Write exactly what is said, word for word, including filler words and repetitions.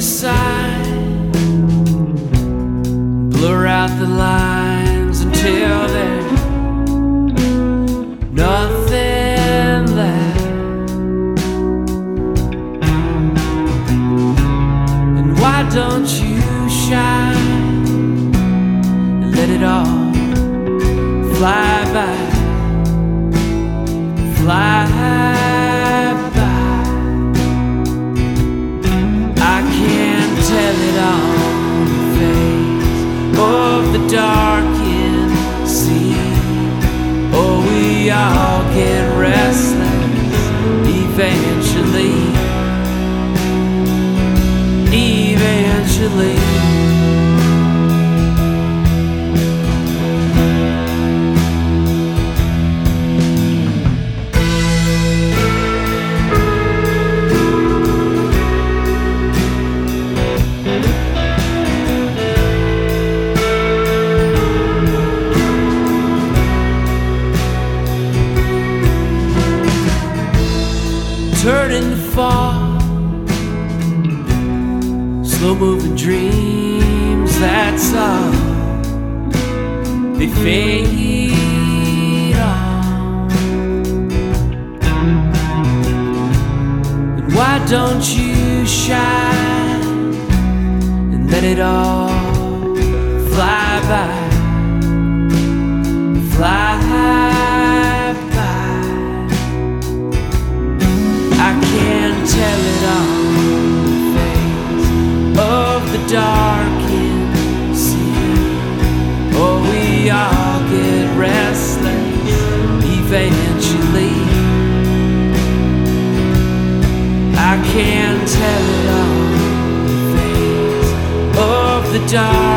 aside, blur out the lines until there's nothing left. And why don't you shine and let it all fly by, fly by. I can tell it on the face of the darkened sea. Oh, we all get restless eventually, eventually. Turning to fall, slow-moving dreams, that's all. They fade on. And why don't you shine and let it all fly by, fly by. I can tell it on the face of the darkened sea. Oh, we all get restless eventually. I can tell it on the face of the dark